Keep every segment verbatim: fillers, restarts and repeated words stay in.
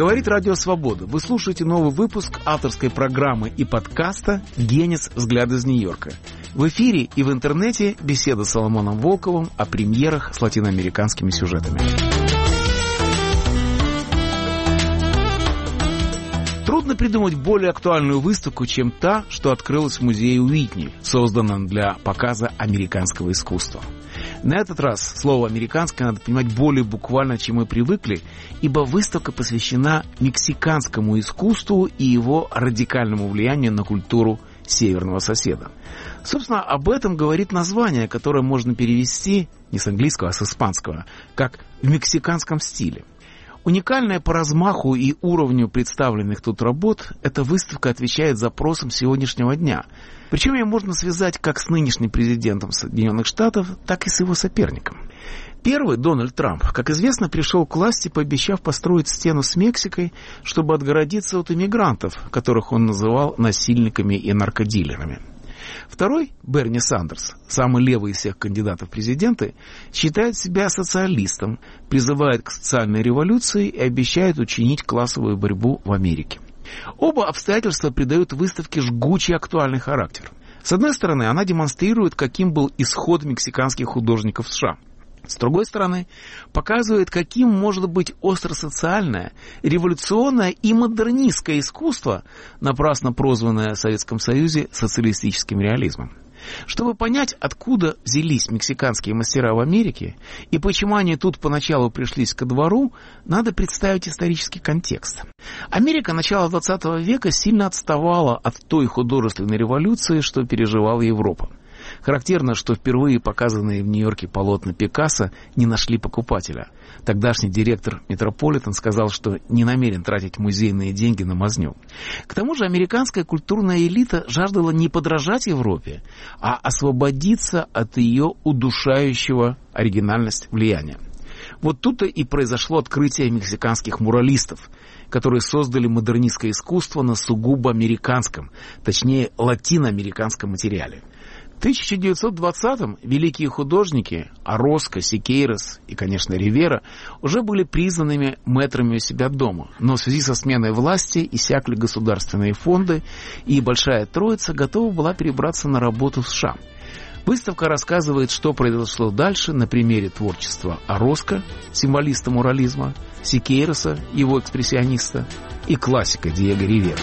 Говорит Радио Свобода. Вы слушаете новый выпуск авторской программы и подкаста «Генис. Взгляд из Нью-Йорка». В эфире и в интернете беседа с Соломоном Волковым о премьерах с латиноамериканскими сюжетами. Трудно придумать более актуальную выставку, чем та, что открылась в музее Уитни, созданном для показа американского искусства. На этот раз слово «американское» надо понимать более буквально, чем мы привыкли, ибо выставка посвящена мексиканскому искусству и его радикальному влиянию на культуру северного соседа. Собственно, об этом говорит название, которое можно перевести не с английского, а с испанского, как «в мексиканском стиле». Уникальная по размаху и уровню представленных тут работ, эта выставка отвечает запросам сегодняшнего дня. Причем ее можно связать как с нынешним президентом Соединенных Штатов, так и с его соперником. Первый, Дональд Трамп, как известно, пришел к власти, пообещав построить стену с Мексикой, чтобы отгородиться от иммигрантов, которых он называл насильниками и наркодилерами. Второй, Берни Сандерс, самый левый из всех кандидатов в президенты, считает себя социалистом, призывает к социальной революции и обещает учинить классовую борьбу в Америке. Оба обстоятельства придают выставке жгучий актуальный характер. С одной стороны, она демонстрирует, каким был исход мексиканских художников в США. С другой стороны, показывает, каким может быть остросоциальное, революционное и модернистское искусство, напрасно прозванное в Советском Союзе социалистическим реализмом. Чтобы понять, откуда взялись мексиканские мастера в Америке и почему они тут поначалу пришлись ко двору, надо представить исторический контекст. Америка начала двадцатого века сильно отставала от той художественной революции, что переживала Европа. Характерно, что впервые показанные в Нью-Йорке полотна Пикассо не нашли покупателя. Тогдашний директор Метрополитен сказал, что не намерен тратить музейные деньги на мазню. К тому же американская культурная элита жаждала не подражать Европе, а освободиться от ее удушающего оригинальность влияния. Вот тут-то и произошло открытие мексиканских муралистов, которые создали модернистское искусство на сугубо американском, точнее латиноамериканском материале. В тысяча девятьсот двадцатом великие художники Ороско, Сикейрос и, конечно, Ривера уже были признанными мэтрами у себя дома, но в связи со сменой власти иссякли государственные фонды, и Большая Троица готова была перебраться на работу в США. Выставка рассказывает, что произошло дальше на примере творчества Ороско, символиста мурализма, Сикейроса, его экспрессиониста, и классика Диего Ривера.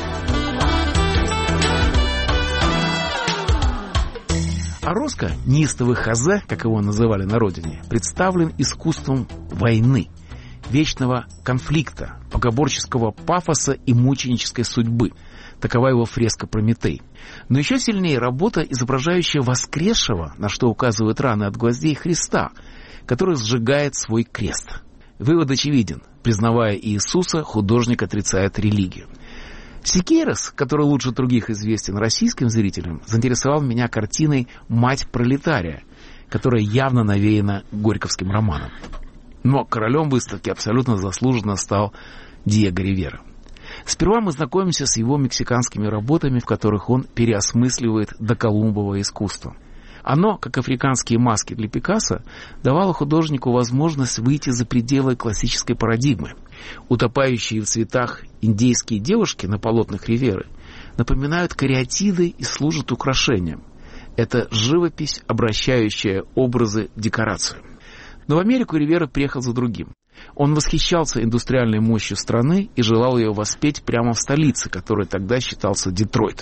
Ороско, неистовый Хозе, как его называли на родине, представлен искусством войны, вечного конфликта, богоборческого пафоса и мученической судьбы. Такова его фреска «Прометей». Но еще сильнее работа, изображающая воскресшего, на что указывают раны от гвоздей, Христа, который сжигает свой крест. Вывод очевиден. Признавая Иисуса, художник отрицает религию. Сикейрос, который лучше других известен российским зрителям, заинтересовал меня картиной «Мать пролетария», которая явно навеяна горьковским романом. Но королем выставки абсолютно заслуженно стал Диего Ривера. Сперва мы знакомимся с его мексиканскими работами, в которых он переосмысливает доколумбовое искусство. Оно, как африканские маски для Пикассо, давало художнику возможность выйти за пределы классической парадигмы. Утопающие в цветах индейские девушки на полотнах Риверы напоминают кариатиды и служат украшением. Это живопись, обращающая образы в декорацию. Но в Америку Ривера приехал за другим. Он восхищался индустриальной мощью страны и желал ее воспеть прямо в столице, которая тогда считался Детройт.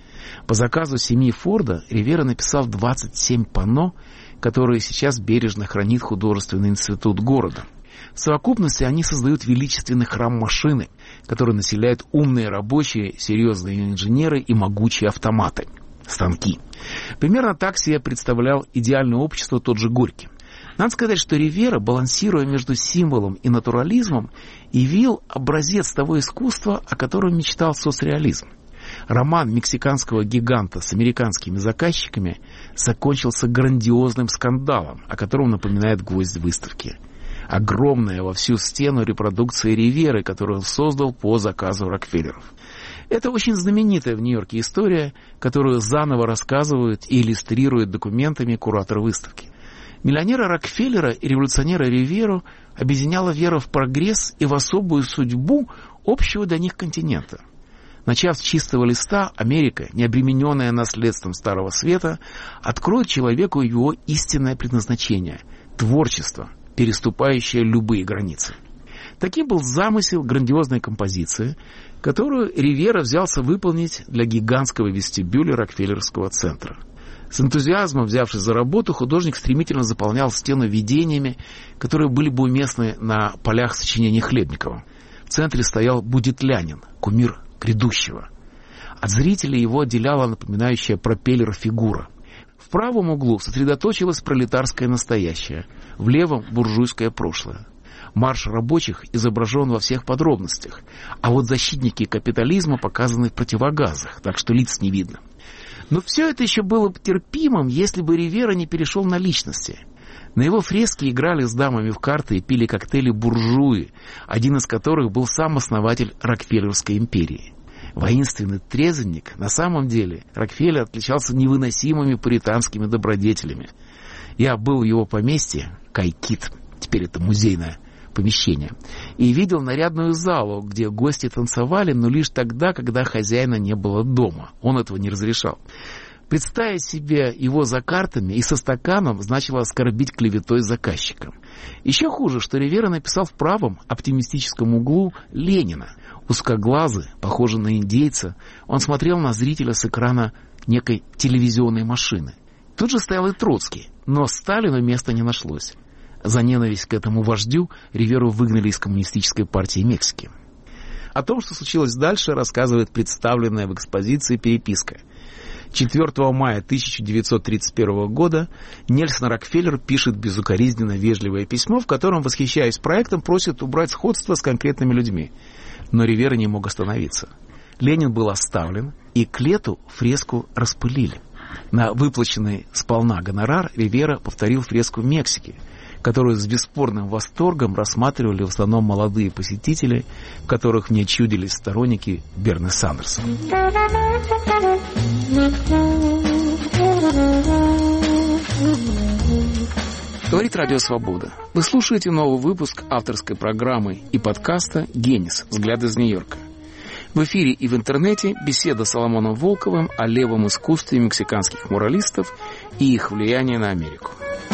По заказу семьи Форда Ривера написал двадцать семь панно, которые сейчас бережно хранит художественный институт города. В совокупности они создают величественный храм машины, который населяют умные рабочие, серьезные инженеры и могучие автоматы, станки. Примерно так себе представлял идеальное общество тот же Горький. Надо сказать, что Ривера, балансируя между символом и натурализмом, явил образец того искусства, о котором мечтал соцреализм. Роман мексиканского гиганта с американскими заказчиками закончился грандиозным скандалом, о котором напоминает гвоздь выставки. Огромная во всю стену репродукция Риверы, которую он создал по заказу Рокфеллеров. Это очень знаменитая в Нью-Йорке история, которую заново рассказывают и иллюстрируют документами куратор выставки. Миллионера Рокфеллера и революционера Риверу объединяла вера в прогресс и в особую судьбу, общего для них континента. Начав с чистого листа, Америка, не обремененная наследством Старого Света, откроет человеку его истинное предназначение – творчество, переступающее любые границы. Таким был замысел грандиозной композиции, которую Ривьера взялся выполнить для гигантского вестибюля Рокфеллеровского центра. С энтузиазмом взявшись за работу, художник стремительно заполнял стену видениями, которые были бы уместны на полях сочинений Хлебникова. В центре стоял Будетлянин, кумир грядущего. От зрителей его отделяла напоминающая пропеллер фигура. В правом углу сосредоточилось пролетарское настоящее, в левом – буржуйское прошлое. Марш рабочих изображен во всех подробностях, а вот защитники капитализма показаны в противогазах, так что лиц не видно. Но все это еще было бы терпимым, если бы Ривьера не перешел на личности. На его фреске играли с дамами в карты и пили коктейли буржуи, один из которых был сам основатель Рокфеллеровской империи. Воинственный трезвенник, на самом деле, Рокфеллер отличался невыносимыми пуританскими добродетелями. Я был в его поместье, Кайкит, теперь это музейное помещение, и видел нарядную залу, где гости танцевали, но лишь тогда, когда хозяина не было дома. Он этого не разрешал. Представить себе его за картами и со стаканом значило оскорбить клеветой заказчика. Еще хуже, что Ривьера написал в правом оптимистическом углу Ленина. Узкоглазый, похожий на индейца, он смотрел на зрителя с экрана некой телевизионной машины. Тут же стоял и Троцкий, но Сталину места не нашлось. За ненависть к этому вождю Ривьеру выгнали из Коммунистической партии Мексики. О том, что случилось дальше, рассказывает представленная в экспозиции переписка. четвёртого мая тысяча девятьсот тридцать первого года Нельсон Рокфеллер пишет безукоризненно вежливое письмо, в котором, восхищаясь проектом, просит убрать сходство с конкретными людьми. Но Ривьера не мог остановиться. Ленин был оставлен, и к лету фреску распылили. На выплаченный сполна гонорар Ривьера повторил фреску в Мексике, которую с бесспорным восторгом рассматривали в основном молодые посетители, в которых мне чудились сторонники Берни Сандерса. Говорит Радио Свобода. Вы слушаете новый выпуск авторской программы и подкаста «Генис. Взгляд из Нью-Йорка». В эфире и в интернете беседа с Соломоном Волковым о левом искусстве мексиканских муралистов и их влиянии на Америку.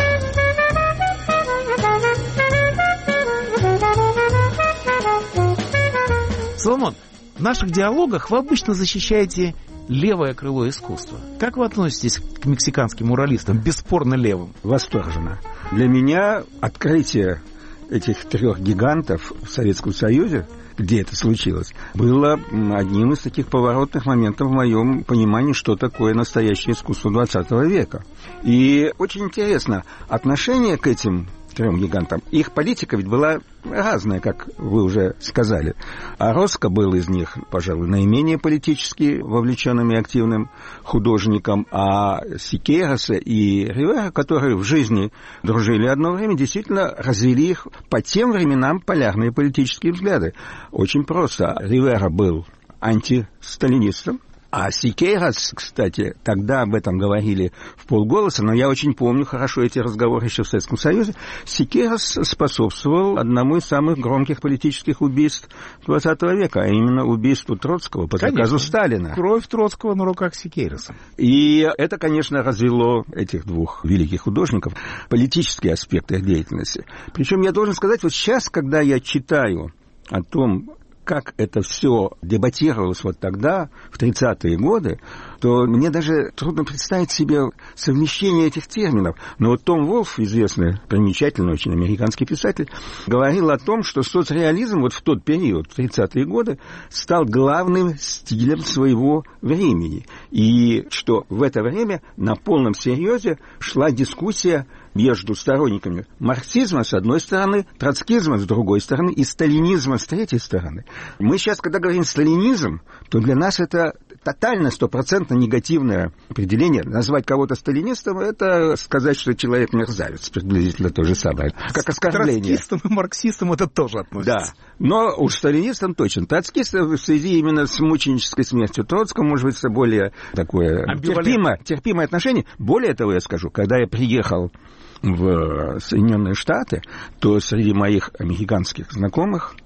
Соломон, в наших диалогах вы обычно защищаете левое крыло искусства. Как вы относитесь к мексиканским муралистам, бесспорно левым? Восторженно. Для меня открытие этих трех гигантов в Советском Союзе, где это случилось, было одним из таких поворотных моментов в моем понимании, что такое настоящее искусство двадцатого века. И очень интересно, отношение к этим трем гигантам. Их политика ведь была разная, как вы уже сказали. А Роско был из них, пожалуй, наименее политически вовлеченным и активным художником, а Сикейроса и Ривьера, которые в жизни дружили одно время, действительно развели их по тем временам полярные политические взгляды. Очень просто. Ривьера был антисталинистом, а Сикейрос, кстати, тогда об этом говорили в полголоса, но я очень помню хорошо эти разговоры еще в Советском Союзе. Сикейрос способствовал одному из самых громких политических убийств двадцатого века, а именно убийству Троцкого по заказу Сталина. Кровь Троцкого на руках Сикейроса. И это, конечно, развело этих двух великих художников, политические аспекты их деятельности. Причем я должен сказать, вот сейчас, когда я читаю о том, как это все дебатировалось вот тогда, в тридцатые годы, то мне даже трудно представить себе совмещение этих терминов. Но вот Том Волф, известный, примечательный очень американский писатель, говорил о том, что соцреализм вот в тот период, в тридцатые годы, стал главным стилем своего времени. И что в это время на полном серьезе шла дискуссия между сторонниками марксизма с одной стороны, троцкизма с другой стороны и сталинизма с третьей стороны. Мы сейчас, когда говорим «сталинизм», то для нас это тотально, стопроцентно негативное определение. Назвать кого-то сталинистом – это сказать, что человек мерзавец, приблизительно то же самое, как оскорбление. К троцкистам и марксистам это тоже относится. Да, но уж сталинистам точно. Троцкисты в связи именно с мученической смертью Троцкого, может быть, это более такое терпимое, терпимое отношение. Более того, я скажу, когда я приехал в Соединенные Штаты, то среди моих американских знакомых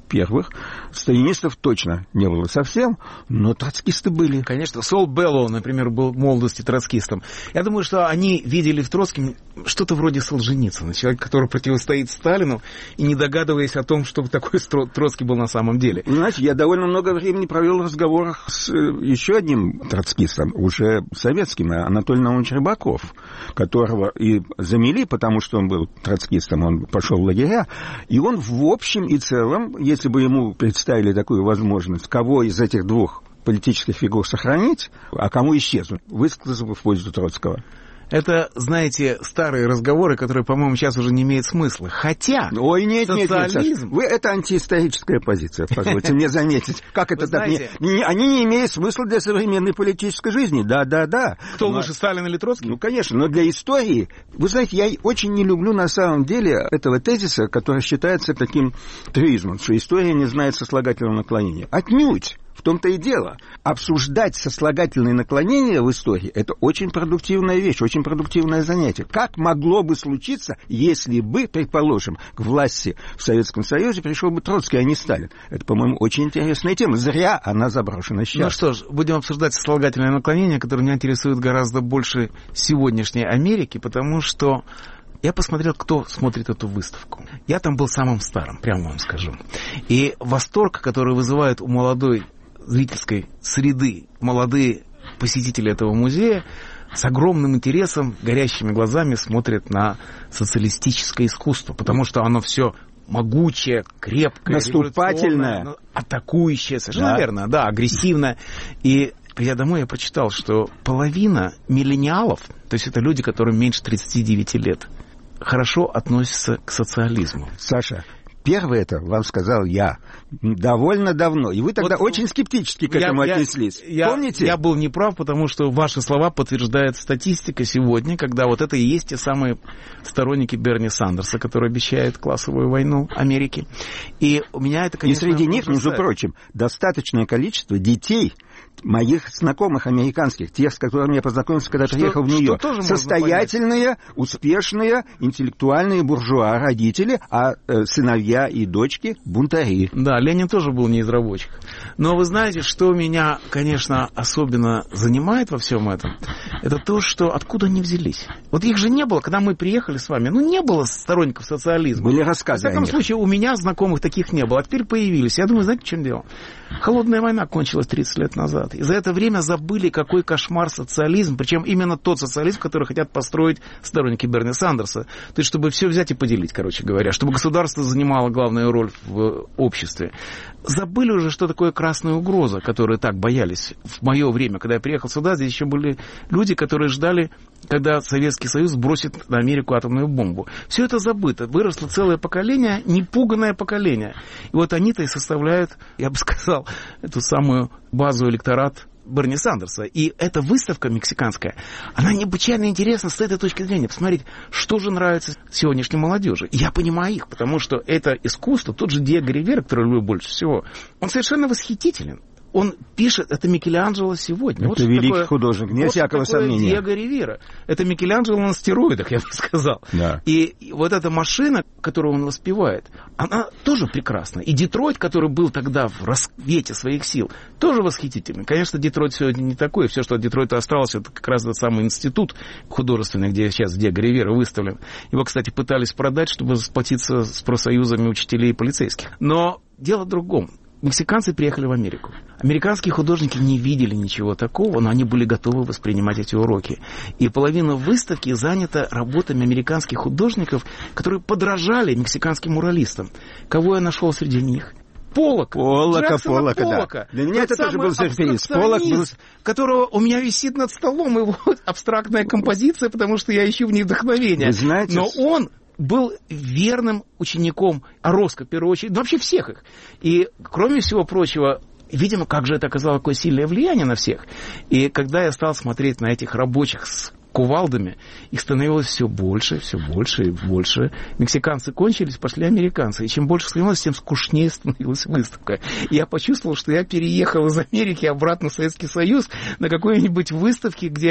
первых. Сталинистов точно не было совсем, но троцкисты были. Конечно. Сол Беллоу, например, был в молодости троцкистом. Я думаю, что они видели в Троцком что-то вроде Солженицына, человек, который противостоит Сталину, и не догадываясь о том, что такой Троцкий был на самом деле. Знаете, я довольно много времени провел в разговорах с еще одним троцкистом, уже советским, Анатолий Наумович Рыбаков, которого и замели, потому что он был троцкистом, он пошел в лагеря, и он в общем и целом, если бы ему представили такую возможность, кого из этих двух политических фигур сохранить, а кому исчезнуть, высказал бы в пользу Троцкого. Это, знаете, старые разговоры, которые, по-моему, сейчас уже не имеют смысла. Хотя Ой, нет, социализм... нет, нет, вы, это антиисторическая позиция, позвольте мне заметить. Как это так? Они не имеют смысла для современной политической жизни. Да, да, да. Кто лучше, Сталин или Троцкий? Ну, конечно, но для истории... Вы знаете, я очень не люблю на самом деле этого тезиса, который считается таким трюизмом, что история не знает сослагательного наклонения. Отнюдь. В том-то и дело. Обсуждать сослагательные наклонения в истории – это очень продуктивная вещь, очень продуктивное занятие. Как могло бы случиться, если бы, предположим, к власти в Советском Союзе пришел бы Троцкий, а не Сталин? Это, по-моему, очень интересная тема. Зря она заброшена сейчас. Ну что ж, будем обсуждать сослагательное наклонение, которое меня интересует гораздо больше сегодняшней Америки, потому что я посмотрел, кто смотрит эту выставку. Я там был самым старым, прямо вам скажу. И восторг, который вызывает у молодой зрительской среды молодые посетители этого музея, с огромным интересом, горящими глазами смотрят на социалистическое искусство, потому что оно все могучее, крепкое, наступательное, атакующее, совершенно да. верно, да, агрессивное. И придя домой, я прочитал, что половина миллениалов, то есть это люди, которым меньше тридцати девяти лет, хорошо относятся к социализму. Саша, первое это вам сказал я довольно давно. И вы тогда вот очень скептически к этому я, отнеслись. Я, Помните? Я был неправ, потому что ваши слова подтверждает статистика сегодня, когда вот это и есть те самые сторонники Берни Сандерса, которые обещают классовую войну Америки. И у меня это, конечно... И среди них, между прочим, достаточное количество детей, моих знакомых американских, тех, с которыми я познакомился, когда что, приехал в Нью-Йорк, состоятельные, успешные, интеллектуальные буржуа, родители, а э, сыновья и дочки бунтари. Да, Ленин тоже был не из рабочих. Но вы знаете, что меня, конечно, особенно занимает во всем этом, это то, что откуда они взялись. Вот их же не было, когда мы приехали с вами, ну, не было сторонников социализма. Были рассказы. В всяком случае, у меня знакомых таких не было, а теперь появились. Я думаю, знаете, в чем дело? Холодная война кончилась тридцать лет назад. И за это время забыли, какой кошмар социализм, причем именно тот социализм, который хотят построить сторонники Берни Сандерса. То есть, чтобы все взять и поделить, короче говоря, чтобы государство занимало главную роль в обществе. Забыли уже, что такое красная угроза, которые так боялись. В мое время, когда я приехал сюда, здесь еще были люди, которые ждали, когда Советский Союз бросит на Америку атомную бомбу. Все это забыто. Выросло целое поколение, непуганное поколение. И вот они-то и составляют, я бы сказал, эту самую базу электорат Берни Сандерса. И эта выставка мексиканская, она необычайно интересна с этой точки зрения. Посмотреть, что же нравится сегодняшней молодежи. Я понимаю их, потому что это искусство, тот же Диего Ривера, который люблю больше всего, он совершенно восхитителен. Он пишет, это Микеланджело сегодня. Это вот великий такое, художник, нет вот всякого сомнения. Диего Ривера. Это Микеланджело на стероидах, я бы сказал. Да. И, и вот эта машина, которую он воспевает, она тоже прекрасна. И Детройт, который был тогда в расцвете своих сил, тоже восхитительный. Конечно, Детройт сегодня не такой. Все, что от Детройта осталось, это как раз тот самый институт художественный, где сейчас Диего Ривера выставлен. Его, кстати, пытались продать, чтобы сплотиться с профсоюзами учителей и полицейских. Но дело в другом. Мексиканцы приехали в Америку. Американские художники не видели ничего такого, но они были готовы воспринимать эти уроки. И половина выставки занята работами американских художников, которые подражали мексиканским муралистам. Кого я нашел среди них? Поллока. Поллока, Поллока, Поллока. Да. Для меня Тот это тоже был сюрприз. Поллок был... которого у меня висит над столом, его абстрактная композиция, потому что я ищу в ней вдохновение. Вы знаете... Но он... был верным учеником Ороско, в первую очередь, вообще всех их. И, кроме всего прочего, видимо, как же это оказало такое сильное влияние на всех. И когда я стал смотреть на этих рабочих с кувалдами, их становилось все больше, все больше и больше. Мексиканцы кончились, пошли американцы. И чем больше становилось, тем скучнее становилась выставка. И я почувствовал, что я переехал из Америки обратно в Советский Союз на какой-нибудь выставке, где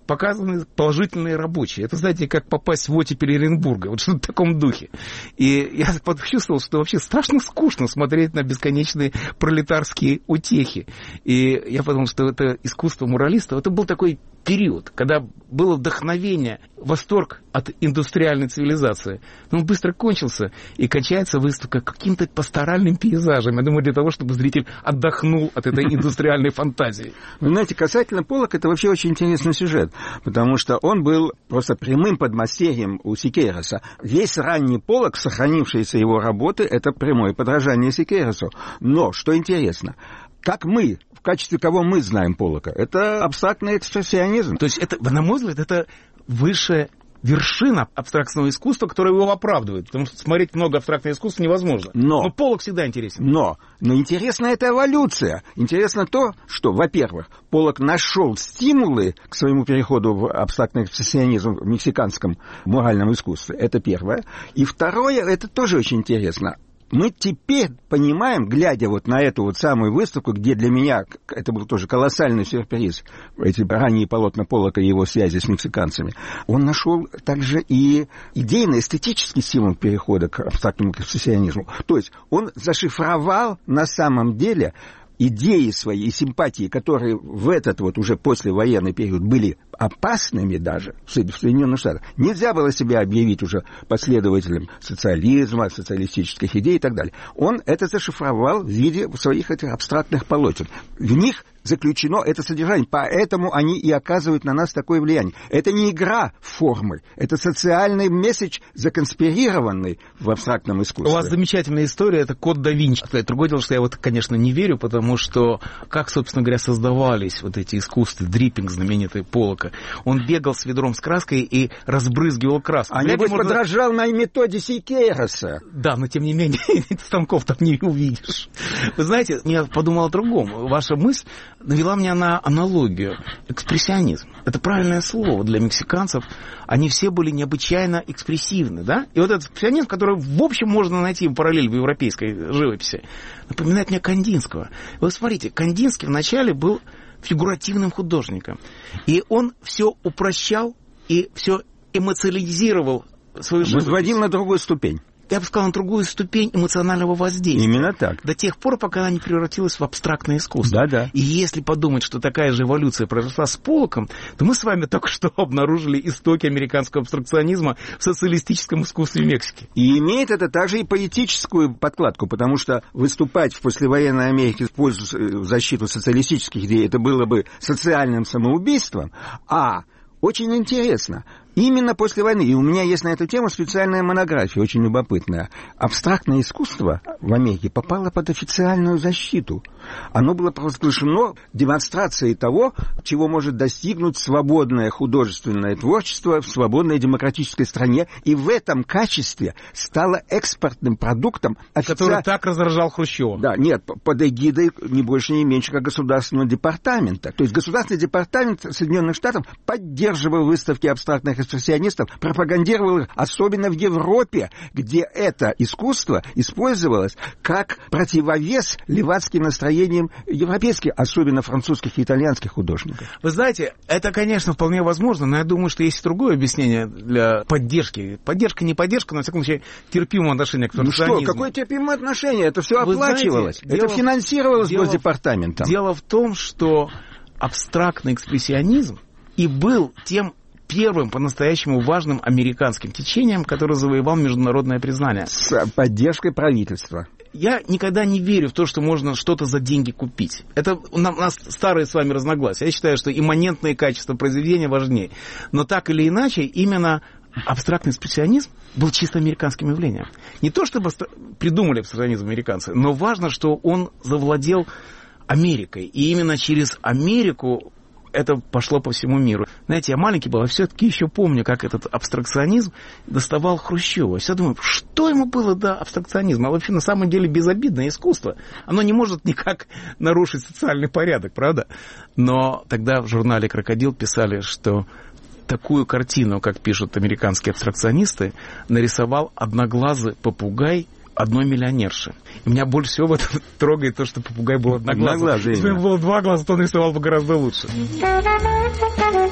показаны положительные рабочие. Это, знаете, как попасть в оттепель Оренбурга, вот что-то в таком духе. И я почувствовал, что вообще страшно скучно смотреть на бесконечные пролетарские утехи. И я подумал, что это искусство муралиста, это был такой период, когда было вдохновение, восторг от индустриальной цивилизации. Но он быстро кончился, и кончается выставка каким-то пасторальным пейзажем. Я думаю, для того, чтобы зритель отдохнул от этой индустриальной фантазии. Вы знаете, касательно Поллока, это вообще очень интересный сюжет, потому что он был просто прямым подмастерьем у Сикейроса. Весь ранний Поллок, сохранившиеся его работы, это прямое подражание Сикейросу. Но, что интересно, как мы, в качестве кого мы знаем Поллока? Это абстрактный экспрессионизм. То есть, это, на мой взгляд, это высшая вершина абстрактного искусства, которое его оправдывает. Потому что смотреть много абстрактного искусства невозможно. Но, но Поллок всегда интересен. Но, но интересна эта эволюция. Интересно то, что, во-первых, Поллок нашел стимулы к своему переходу в абстрактный экспрессионизм в мексиканском муральном искусстве. Это первое. И второе, это тоже очень интересно. Мы теперь понимаем, глядя вот на эту вот самую выставку, где для меня это был тоже колоссальный сюрприз, эти ранние полотна Поллока и его связи с мексиканцами, он нашел также и идейно-эстетический стимул перехода к абстрактному экспрессионизму. То есть он зашифровал на самом деле идеи свои и симпатии, которые в этот вот уже послевоенный период были опасными даже в Соединенных Штатах. Нельзя было себя объявить уже последователем социализма, социалистических идей и так далее. Он это зашифровал в виде своих этих абстрактных полотен. В них заключено это содержание, поэтому они и оказывают на нас такое влияние. Это не игра формы, это социальный месседж, законспирированный в абстрактном искусстве. У вас замечательная история, это код да Винчи. Другое дело, что я вот, конечно, не верю, потому что как, собственно говоря, создавались вот эти искусства, дриппинг знаменитый Поллока. Он бегал с ведром с краской и разбрызгивал краску. А небось можно... подражал на методе Сикейроса. Да, но тем не менее, станков там не увидишь. Вы знаете, я подумал о другом. Ваша мысль навела меня на аналогию. Экспрессионизм. Это правильное слово для мексиканцев. Они все были необычайно экспрессивны, да? И вот этот экспрессионизм, который, в общем, можно найти в параллель в европейской живописи, напоминает мне Кандинского. Вы смотрите, Кандинский вначале был фигуративным художником. И он все упрощал и все эмоционализировал свою жизнь. Возводил на другую ступень. Я бы сказал, на другую ступень эмоционального воздействия. Именно так. До тех пор, пока она не превратилась в абстрактное искусство. Да, да. И если подумать, что такая же эволюция произошла с Поллоком, то мы с вами только что обнаружили истоки американского абстракционизма в социалистическом искусстве Мексики. И имеет это также и поэтическую подкладку, потому что выступать в послевоенной Америке в пользу, в защиту социалистических идей, это было бы социальным самоубийством, а очень интересно. Именно после войны, и у меня есть на эту тему специальная монография, очень любопытная. Абстрактное искусство в Америке попало под официальную защиту. Оно было провозглашено демонстрацией того, чего может достигнуть свободное художественное творчество в свободной демократической стране, и в этом качестве стало экспортным продуктом, офици... который так раздражал Хрущева. Да, нет, под эгидой не больше, не меньше, как государственного департамента. То есть государственный департамент Соединенных Штатов поддерживал выставки абстрактных экспрессионистов, пропагандировал их, особенно в Европе, где это искусство использовалось как противовес левацким настроениям европейских, особенно французских и итальянских художников. Вы знаете, это, конечно, вполне возможно, но я думаю, что есть другое объяснение для поддержки. Поддержка, не поддержка, но, во всяком случае, терпимое отношение к абстракционизму. Ну что, какое терпимое отношение? Это все оплачивалось. Знаете, это дело, финансировалось дело, госдепартаментом. Дело в том, что абстрактный экспрессионизм и был тем первым по-настоящему важным американским течением, которое завоевал международное признание. С поддержкой правительства. Я никогда не верю в то, что можно что-то за деньги купить. Это у нас старые с вами разногласия. Я считаю, что имманентные качества произведения важнее. Но так или иначе, именно абстрактный экспрессионизм был чисто американским явлением. Не то, чтобы придумали абстракционизм американцы, но важно, что он завладел Америкой. И именно через Америку это пошло по всему миру. Знаете, я маленький был, а все-таки еще помню, как этот абстракционизм доставал Хрущева. Я все думаю, что ему было до абстракционизма? А вообще, на самом деле, безобидное искусство. Оно не может никак нарушить социальный порядок, правда? Но тогда в журнале «Крокодил» писали, что такую картину, как пишут американские абстракционисты, нарисовал одноглазый попугай одной миллионерши. И меня больше всего в этом трогает то, что попугай был одноглазый. Если бы было два глаза, то он рисовал бы гораздо лучше.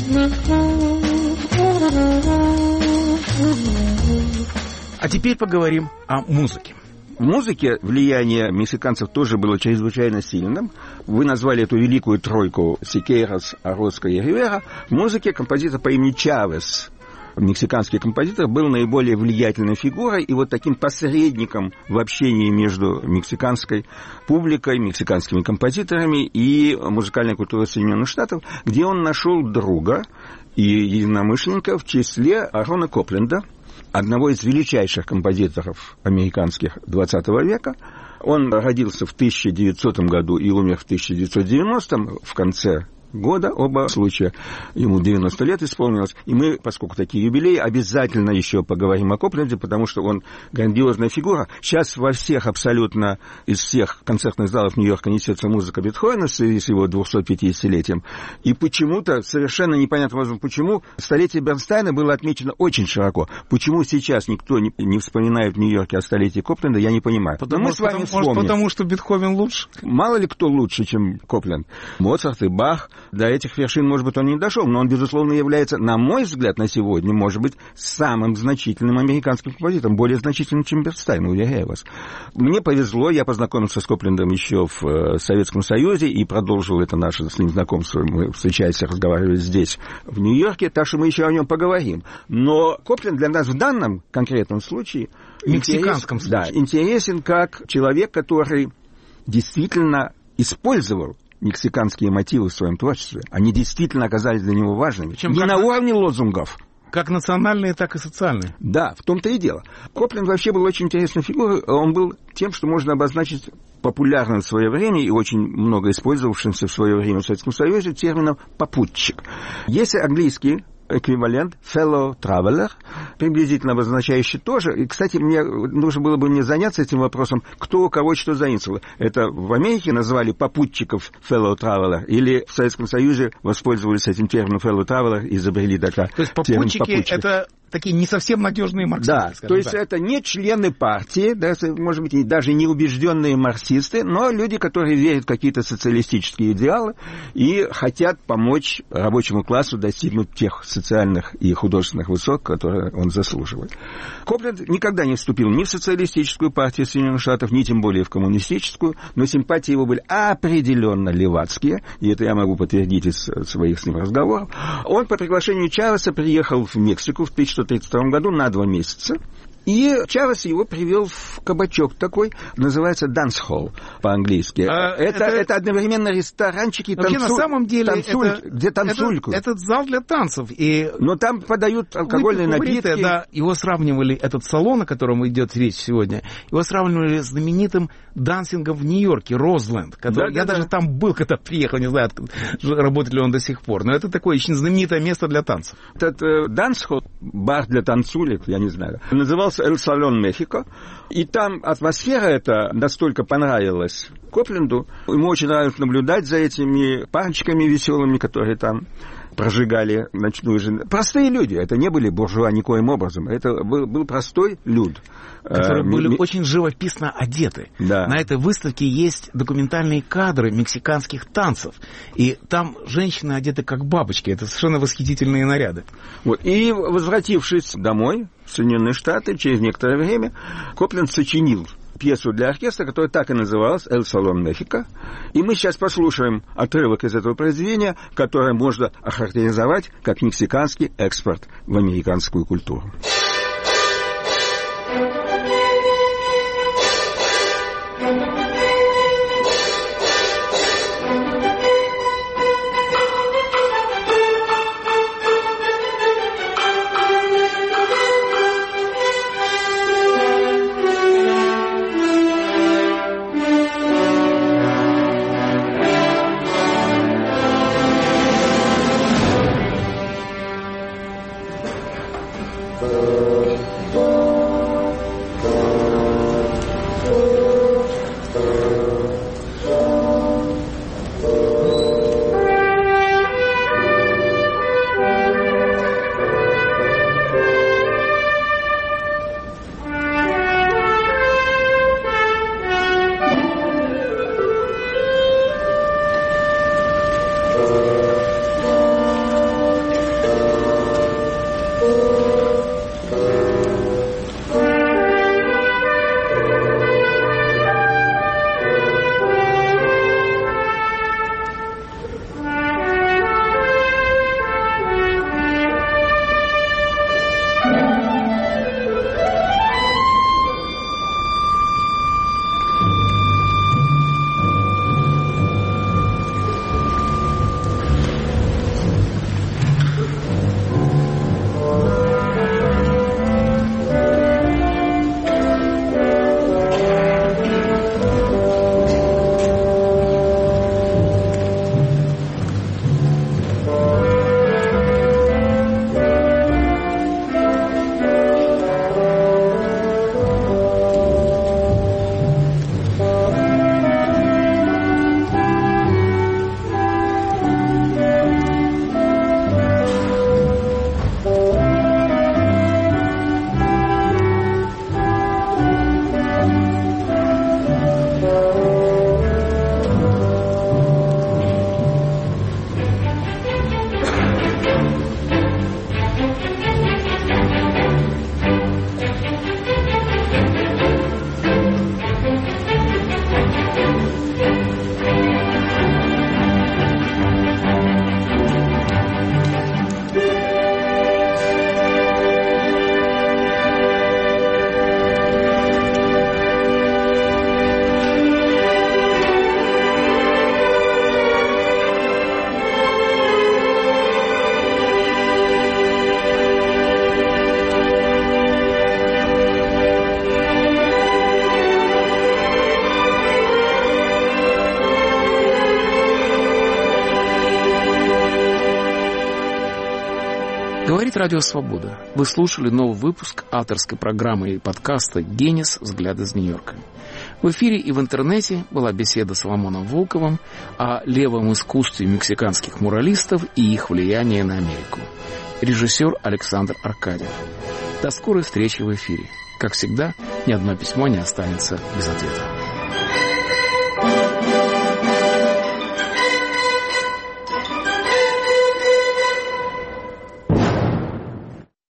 А теперь поговорим о музыке. В музыке влияние мексиканцев тоже было чрезвычайно сильным. Вы назвали эту великую тройку Сикейрос, Орозко и Ривера. В музыке композитор по имени Чавес, мексиканский композитор, был наиболее влиятельной фигурой и вот таким посредником в общении между мексиканской публикой, мексиканскими композиторами и музыкальной культурой Соединенных Штатов, где он нашел друга и единомышленника в числе Арона Копленда, одного из величайших композиторов американских двадцатого века. Он родился в тысяча девятисотом году и умер в тысяча девятьсот девяностом, в конце года, оба случая, ему девяносто лет исполнилось. И мы, поскольку такие юбилеи, обязательно еще поговорим о Копленде, потому что он грандиозная фигура. Сейчас во всех абсолютно, из всех концертных залов Нью-Йорка несется музыка Бетховена в связи с его двухсот-пятидесятилетием. И почему-то, совершенно непонятно, почему, столетие Бернстайна было отмечено очень широко. Почему сейчас никто не, не вспоминает в Нью-Йорке о столетии Копленда, я не понимаю. Потому, мы с вами потому, вспомним. Может, потому что Бетховен лучше? Мало ли кто лучше, чем Копленд. Моцарт и Бах. До этих вершин, может быть, он не дошел, но он, безусловно, является, на мой взгляд, на сегодня, может быть, самым значительным американским композитором, более значительным, чем Бернстайн, уверяю вас. Мне повезло, я познакомился с Коплендом еще в Советском Союзе и продолжил это наше с ним знакомство. Мы встречались, разговаривали здесь, в Нью-Йорке, так что мы еще о нем поговорим. Но Копленд для нас в данном конкретном случае... В мексиканском интерес, случае. Да, интересен как человек, который действительно использовал мексиканские мотивы в своем творчестве. Они действительно оказались для него важными. Причем не на уровне лозунгов. Как национальные, так и социальные. Да, в том-то и дело. Копленд вообще был очень интересной фигурой. Он был тем, что можно обозначить популярным в свое время и очень много использовавшимся в свое время в Советском Союзе термином «попутчик». Есть английский эквивалент fellow traveler, приблизительно обозначающий тоже. И, кстати, мне нужно было бы мне заняться этим вопросом, кто у кого что заимствовал. Это в Америке назвали попутчиков fellow traveler, или в Советском Союзе воспользовались этим термином fellow traveler и изобрели такая. То есть попутчики — это такие не совсем надежные марксисты. Да, то есть так. это не члены партии, да, может быть, и даже не убежденные марксисты, но люди, которые верят в какие-то социалистические идеалы и хотят помочь рабочему классу достигнуть тех социальных и художественных высот, которые он заслуживает. Копленд никогда не вступил ни в социалистическую партию Соединенных Штатов, ни тем более в коммунистическую, но симпатии его были определенно левацкие, и это я могу подтвердить из своих с ним разговоров. Он по приглашению Чавеса приехал в Мексику в тысяча девятьсот тридцать втором году на два месяца. И Чавес его привел в кабачок такой, называется «Дансхолл» по-английски. А, это, это... это одновременно ресторанчики, танцуль... на самом деле танцуль... это... где танцульку. Это, этот зал для танцев. И... Но там подают алкогольные напитки. напитки. Да, его сравнивали, этот салон, о котором идет речь сегодня, его сравнивали с знаменитым дансингом в Нью-Йорке, Розленд. Который... Да, Я да, даже да. там был, когда приехал, не знаю, работает ли он до сих пор. Но это такое очень знаменитое место для танцев. Этот э, «Дансхолл», бар для танцулек, я не знаю, назывался «Эль Салон Мехико». И там атмосфера эта настолько понравилась Копленду. Ему очень нравилось наблюдать за этими парочками веселыми, которые там прожигали ночную жизнь. Простые люди. Это не были буржуа никоим образом. Это был, был простой люд. Которые э, были ми... очень живописно одеты. Да. На этой выставке есть документальные кадры мексиканских танцев. И там женщины одеты как бабочки. Это совершенно восхитительные наряды. Вот. И, возвратившись домой, в Соединенные Штаты, через некоторое время, Копленд сочинил пьесу для оркестра, которая так и называлась «Эль Салон Мехико». И мы сейчас послушаем отрывок из этого произведения, которое можно охарактеризовать как мексиканский экспорт в американскую культуру. Радио Свобода. Вы слушали новый выпуск авторской программы и подкаста «Генис. Взгляд из Нью-Йорка». В эфире и в интернете была беседа с Соломоном Волковым о левом искусстве мексиканских муралистов и их влиянии на Америку. Режиссер Александр Аркадьев. До скорой встречи в эфире. Как всегда, ни одно письмо не останется без ответа.